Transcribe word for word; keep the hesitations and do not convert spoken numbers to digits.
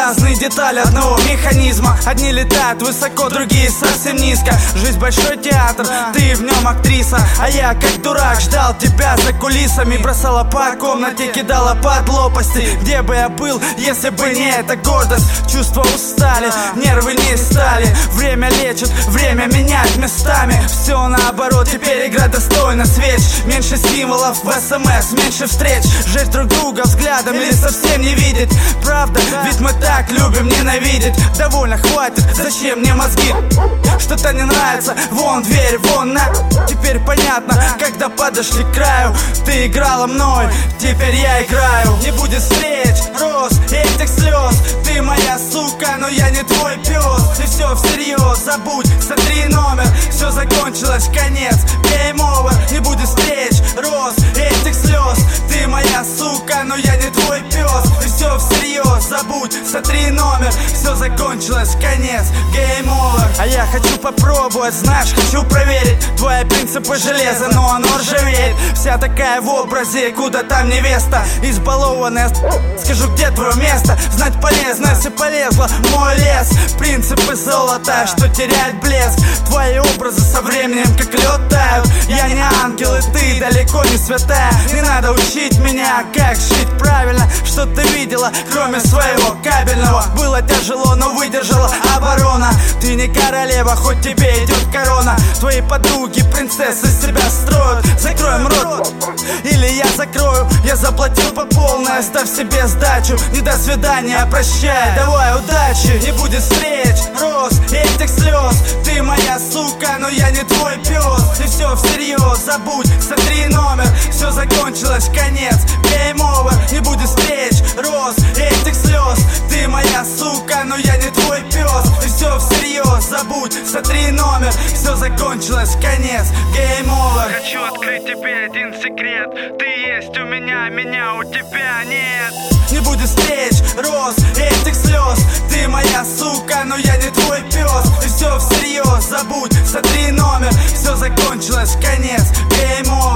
разные детали одного механизма. Одни летают высоко, другие совсем низко. Жизнь большой театр, ты в нем актриса. А я как дурак ждал тебя за кулисами. Бросала по комнате, кидала под лопасти. Где бы я был, если бы не эта гордость? Чувства устали, нервы не стали. Время лечит, время менять местами. Все наоборот, теперь игра достойна свеч. Меньше символов в смс, меньше встреч. Жечь друг друга взглядом или совсем не видеть. Правда, ведь мы так любим ненавидеть. Довольно, хватит, зачем мне мозги? Что-то не нравится, вон дверь, вон на. Теперь понятно, когда подошли к краю. Ты играла мной, теперь я играю. Не будет встреч, роз, этих слез. Ты моя сука, но я не твой пес. И все всерьез, забудь, сотри номер. Все закончилось, конец, game over. Не будет встреч, роз, этих слез. Ты моя сука, но я не твой пес. И все всерьез, забудь, сотри номер. Все закончилось, конец, game over. А я хочу попробовать, знаешь, хочу проверить. Твои принципы железа, но оно ржавеет. Вся такая в образе, куда там невеста. Избалованная, скажу, где твое место. Знать полезно, если полезла в мой лес. Принципы золота, что теряет блеск. Твои образы со временем как лед тают. Я не ангел и ты далеко не святая. Не надо учить меня, как жить правильно. Что ты видела, кроме своего кабельного? Было тяжело, но выдержала оборона. Ты не королева, хоть тебе идет корона. Твои подруги, принцессы себя строят. Закроем рот, или я закрою. Я заплатил по полной, оставь себе сдачу. Не до свидания, прощай, давай удачи. Не будет встреч, роз, этих слез. Ты моя сука, но я не твой пес. И все всерьез, забудь, сотри номер. Все закончилось, конец, game over. Не будет встреч, роз, этих слез. Ты моя сука, но я не твой пес. И все всерьез, забудь, сотри номер. Все закончилось, конец, game over. Хочу открыть тебе один секрет. Ты есть у меня, меня у тебя нет. Не будет встреч, роз, этих слез. Ты моя сука, но я не твой пес. И все всерьез, забудь, сотри номер. Все закончилось, конец, game over.